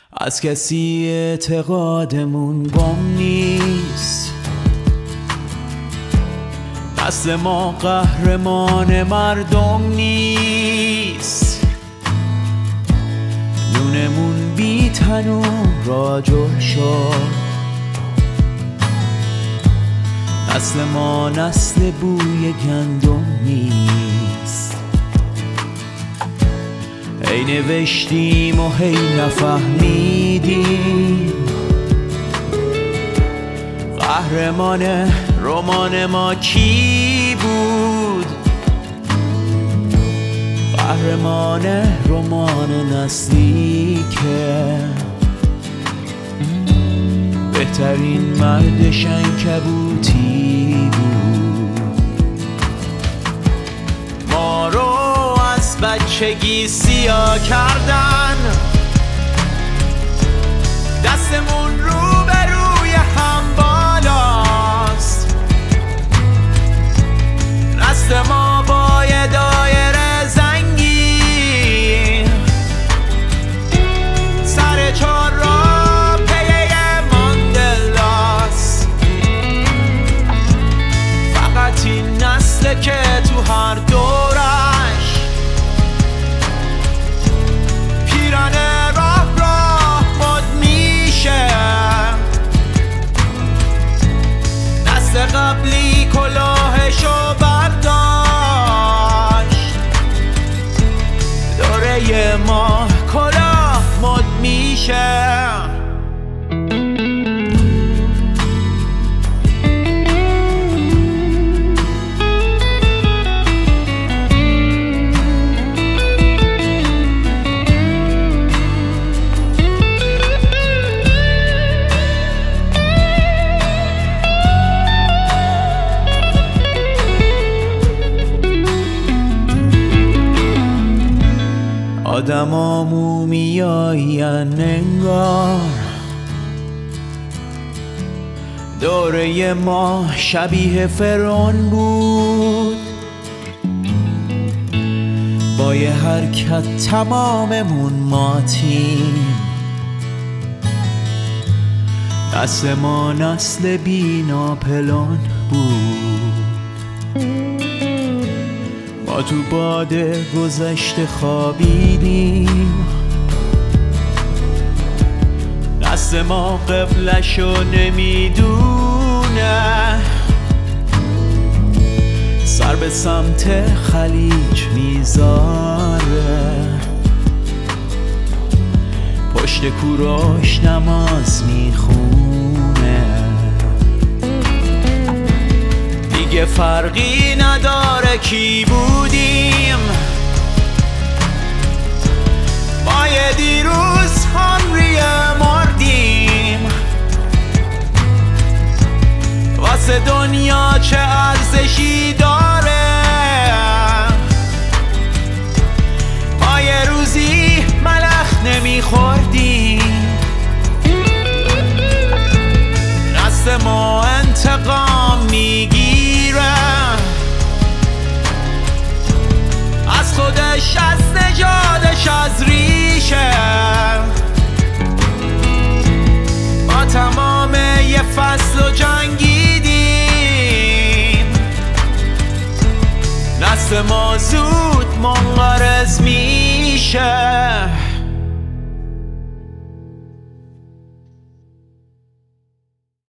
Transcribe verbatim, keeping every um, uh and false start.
از کسی اعتقادمون گم نیست، دست ما قهرمان مردم نیست. نونمون بی تنور را جل شد، نسل ما نسل بوی گندم نیست. هی نوشتیم و هی نفهمیدیم، قهرمان رمان ما کی بود؟ قهرمان رمان نسلی که بهترین مرد شنکبوتی بود. ما رو از بچگی سیاه کردن، دستمون رو به روی هم بالاست. رست ما با یه دایره زنگی، سر چار را پیه ماندلاست. فقط این نسله که تو هر دورش پیرانه راه راه مد میشه. نسل قبلی کلاهشو برداشت، دوره ما کلاه مد میشه. آدم ها مومیایین انگار، دوره ما شبیه فرعون بود. با یه حرکت تماممون ماتیم. نسل ما نسل بی ناپلون بود. ما تو باد گذشته خوابیدیم. نسل ما قبلشو نمیدونه، سر به سمت خلیج میذاره. پشت کوروش نماز میخونه. دیگه فرقی نداره کی بودیم. ما یه دیروز هنری مردیم. واسه دنیا چه ارزشی داره؟ ما یه روزی ملخ نمیخوردیم. نسل ما انتقام میگیره از خودش، از نژادش، از ریشه. ما تمام یه فصل و جنگیدیم. نسل ما زود منقرض میشه.